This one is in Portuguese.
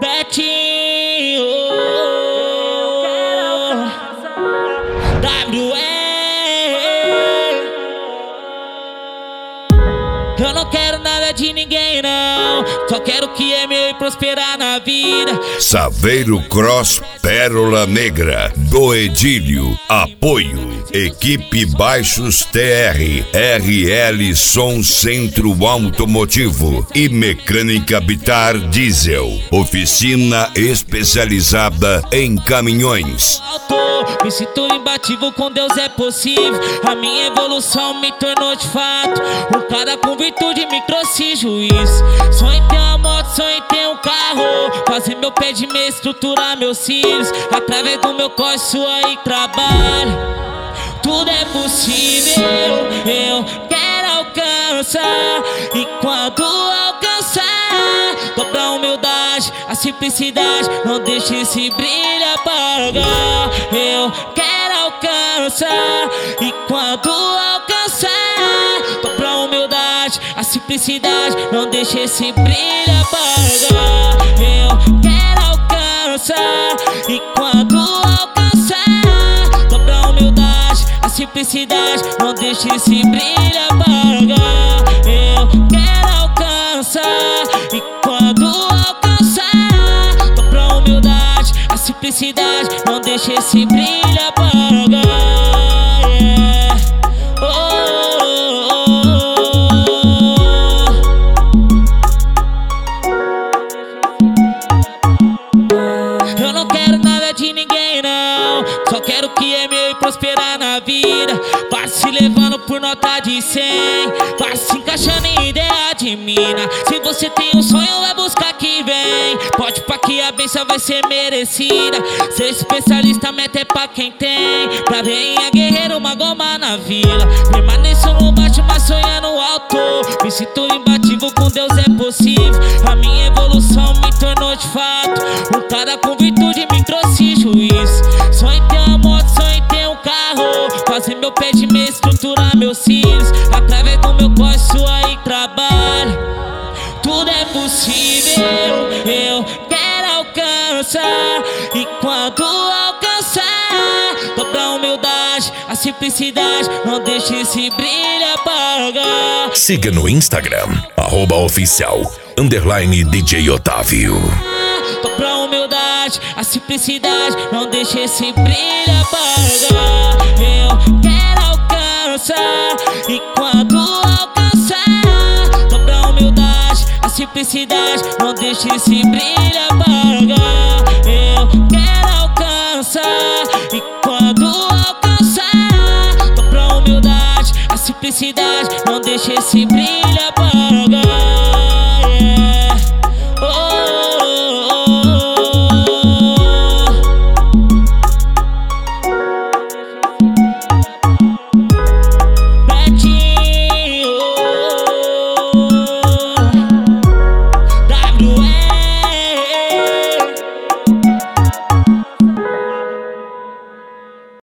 Betinho, WE. Eu não quero nada de ninguém não, só quero o que é meu e prosperar na vida. Saveiro Cross Pérola Negra do Edílio. Apoio Equipe Baixos TR, RL Som Centro Automotivo e Mecânica Bitar Diesel. Oficina especializada em caminhões. Me sinto imbatível, com Deus é possível. A minha evolução me tornou de fato um cara com virtude me trouxe juízo. Sonho em ter uma moto, sonho em ter um carro, fazer meu pé de meia, estruturar meus cílios. Através do meu corre, sua e trabalho, tudo é possível. Eu quero alcançar, e quando alcançar, dobra a humildade, a simplicidade, não deixe esse brilho apagar. Eu quero alcançar, e quando alcançar, dobra a humildade, a simplicidade, não deixe esse brilho apagar. Eu quero alcançar, e quando alcançar, dobra a humildade, a simplicidade, não deixe esse brilho apagar. Eu quero alcançar, e quando alcançar, dobra a humildade, a simplicidade, não deixe esse brilho apagar. Yeah. Eu não quero nada de ninguém não, só quero o que é meu e prosperar na vida. Vai se levando por nota de 100, vai se encaixando em ideia de mina. Se você tem um sonho, vai buscar que vem. Pode pá que a benção vai ser merecida. Ser especialista, meta é pra quem tem. Pra veinha guerreiro, uma goma na vila. Permaneço no baixo, mas sonhando alto. Me sinto imbatível, com Deus é possível. A minha evolução me tornou de fato um cara com virtude me trouxe juízo. Sonho em ter uma moto, sonho em ter um carro, fazer meu pé de meia, estruturar meus cílios. Através do meu corre, sua e trabalho, tudo é possível. Eu quero alcançar, e quando alcançar, dobra a humildade, a simplicidade, não deixe esse brilho apagar. Siga no Instagram, @oficial_DJ Otávio. Dobra a humildade, a simplicidade, não deixe esse brilho apagar. Eu quero alcançar, e quando alcançar, dobra a humildade, a simplicidade, não deixe esse brilho apagar. Eu quero alcançar, e quando alcançar, dobra a humildade, a simplicidade, não deixe esse brilho apagar.